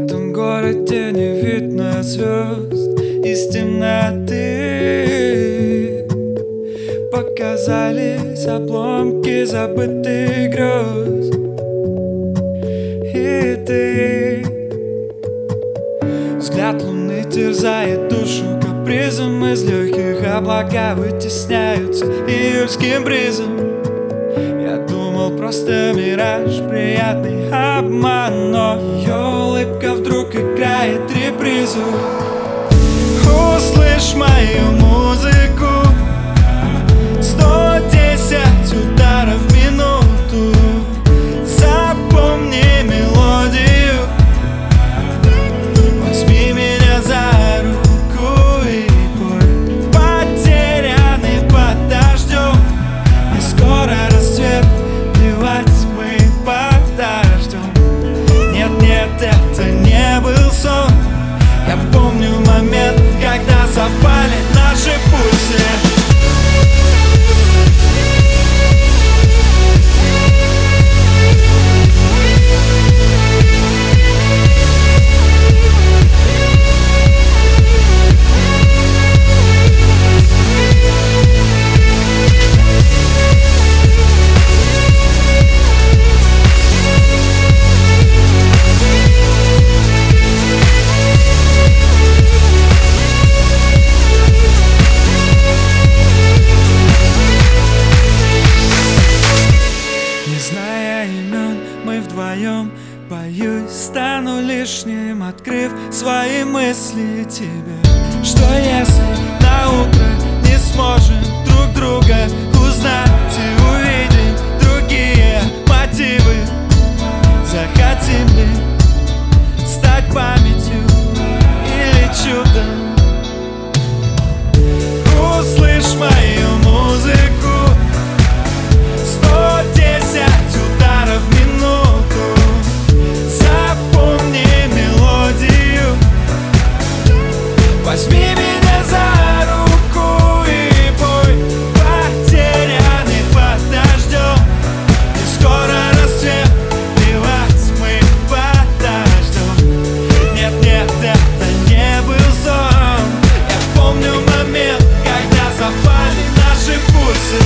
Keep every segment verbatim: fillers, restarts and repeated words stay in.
этом городе не видно звезд из темноты. Показались обломки забытых грез. И ты, взгляд луны терзает душу капризом. Из легких облака вытесняются июльским бризом. Я думал, просто мираж, приятный обман, но ее улыбка вдруг играет репризу. Услышь мою музыку, сто десять ударов в минуту. Запомни мелодию, возьми меня за руку и пой. Потерянный под дождем, и скоро рассвет, плевать мы подождем. Нет, нет, это не был сон. Я помню момент, когда совпали наши пульсы. Мы вдвоем, боюсь, стану лишним, открыв свои мысли тебе. Что если на утро не сможем друг друга узнать и увидим другие мотивы? Захотим ли стать памятью или чудом? Услышь мою музыку, сто десять ударов в минуту. Запомни мелодию, возьми меня за руку и пой. Потерянный под дождем, и скоро рассвет, плевать мы подождем. Нет, нет, это не был сон. Я помню момент, когда совпали наши пульсы.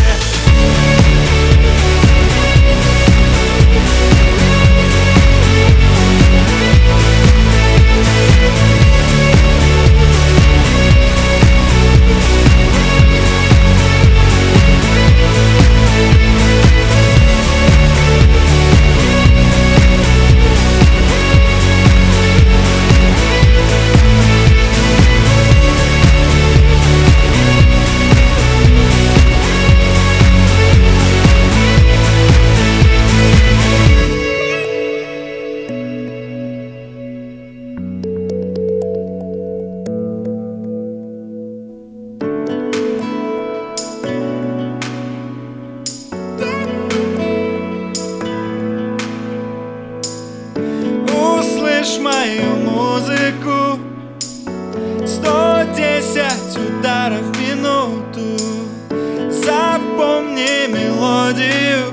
Услышь мою музыку, сто десять ударов в минуту. Запомни мелодию,